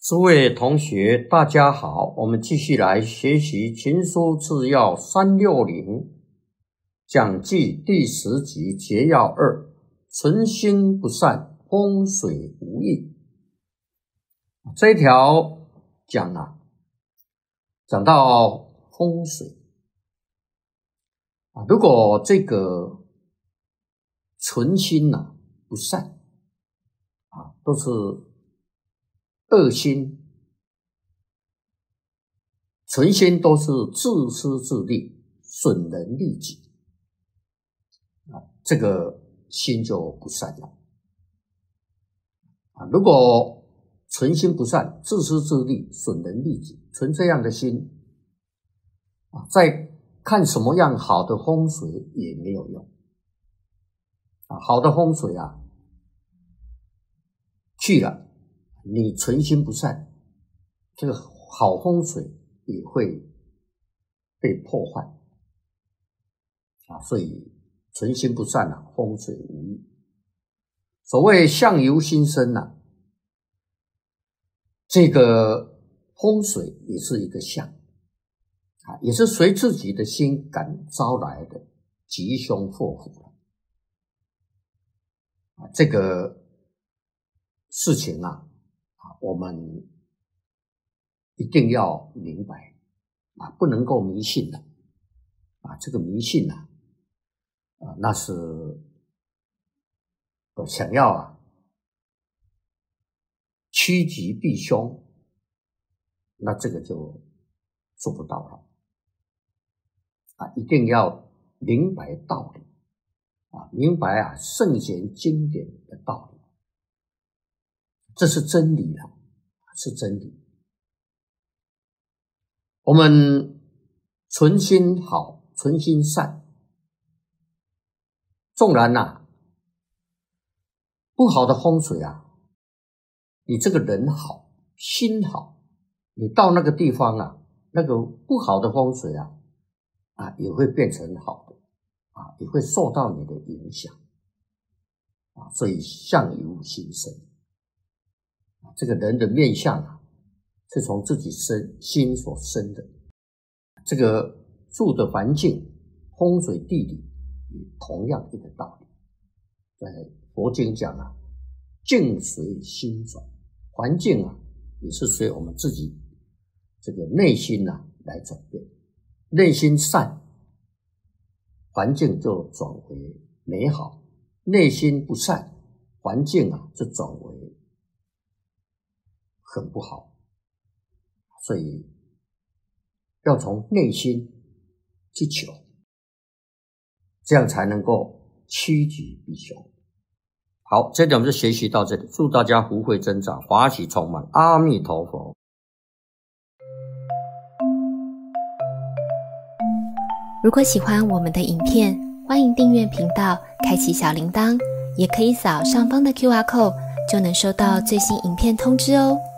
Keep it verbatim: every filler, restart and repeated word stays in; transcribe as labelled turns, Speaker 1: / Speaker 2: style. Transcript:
Speaker 1: 诸位同学大家好，我们继续来学习群书治要三六零讲记第十集节要二，存心不善，风水无益。这一条讲啊，讲到风水啊，如果这个存心啊不善啊，都是恶心，存心都是自私自利，损人利己啊，这个心就不善了啊。如果存心不善，自私自利，损人利己，存这样的心啊，再看什么样好的风水也没有用啊。好的风水啊，去了，你存心不善，这个好风水也会被破坏啊。所以存心不善啊，风水无益。所谓相由心生啊，这个风水也是一个相啊，也是随自己的心感招来的吉凶祸福啊。这个事情啊，我们一定要明白啊，不能够迷信的啊。这个迷信啊，啊那是我想要啊趋吉避凶，那这个就做不到了啊。一定要明白道理啊，明白啊圣贤经典的道理，这是真理啊，是真理。我们存心好，存心善，纵然啊不好的风水啊，你这个人好，心好，你到那个地方啊，那个不好的风水啊啊也会变成好的啊，也会受到你的影响啊。所以相由心生，这个人的面相啊，是从自己生心所生的。这个住的环境，风水地理也同样一个道理。在佛经讲啊，境随心转，环境啊也是随我们自己这个内心啊来转变。内心善，环境就转为美好；内心不善，环境啊就转为很不好。所以要从内心去求，这样才能够趋吉避凶。好，这点我们就学习到这里，祝大家福慧增长，法喜充满，阿弥陀佛。
Speaker 2: 如果喜欢我们的影片，欢迎订阅频道，开启小铃铛，也可以扫上方的 Q R code， 就能收到最新影片通知哦。